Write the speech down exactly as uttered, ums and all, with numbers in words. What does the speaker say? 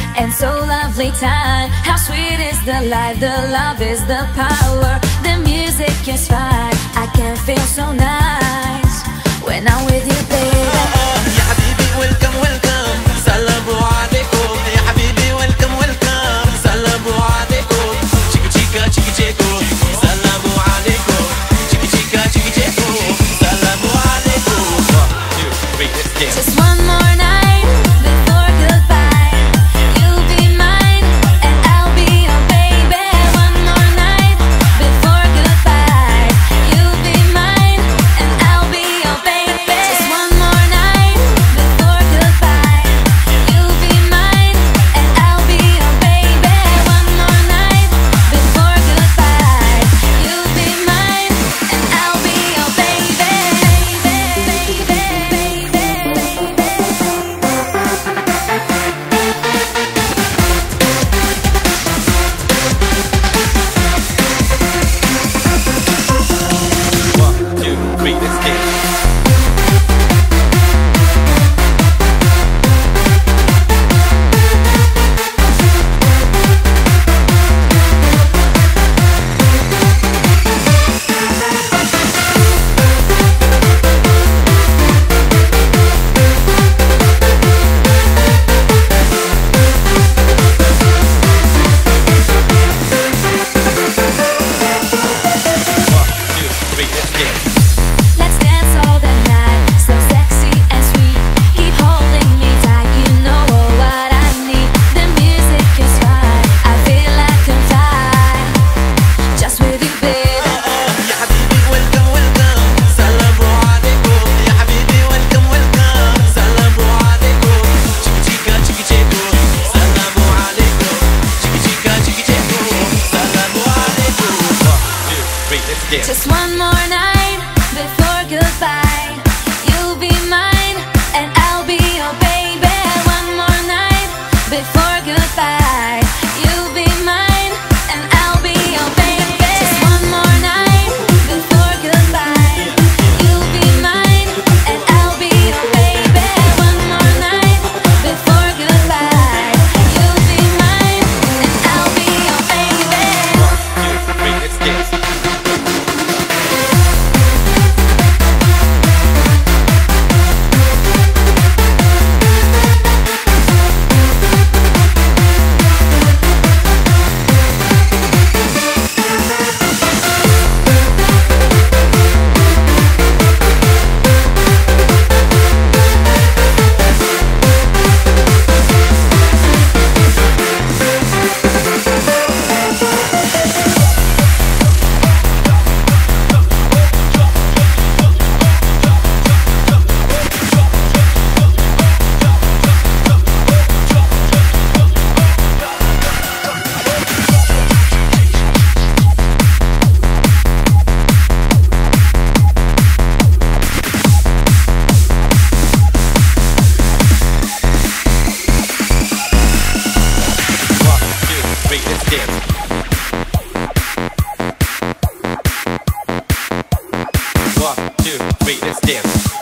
and so lovely time. How sweet is the life, the love is the power. The music is fine, I can feel so nice when I'm with you, baby. يا حبيبي welcome welcome سلاموا عليكم. يا حبيبي welcome welcome سلاموا عليكم. Chica chica chica chico سلاموا عليكم. Chica chica chica chico سلاموا عليكم. One, two, three, let's dance. Just one more night before goodbye. You'll be mine and I'll be your baby. One more night before goodbye. You'll be mine and I'll be your baby. Just one more night before goodbye. You'll be mine and I'll be your baby. One more night before goodbye. You'll be mine and I'll be your baby. One, two, three, let's dance. Let's dance all the night, so sexy and sweet. Keep holding me tight, you know what I need. The music is fine, I feel I can fly just with you, baby. يا حبيبي welcome welcome سلاموا عليكم. يا حبيبي welcome welcome سلاموا عليكم. Chica chica chica chico سلاموا عليكم. Chica chica chica chico سلاموا عليكم. One, two, three, let's dance. Just one more night before goodbye. You'll be mine and I'll be your baby. One more night before goodbye. You'll be mine and I'll be your baby. Just one more night before goodbye. You'll be mine and I'll be your baby. One more night before goodbye. You'll be mine and I'll be your baby. One, two, three, let's dance. Three, let's dance. One, two, three, let's dance.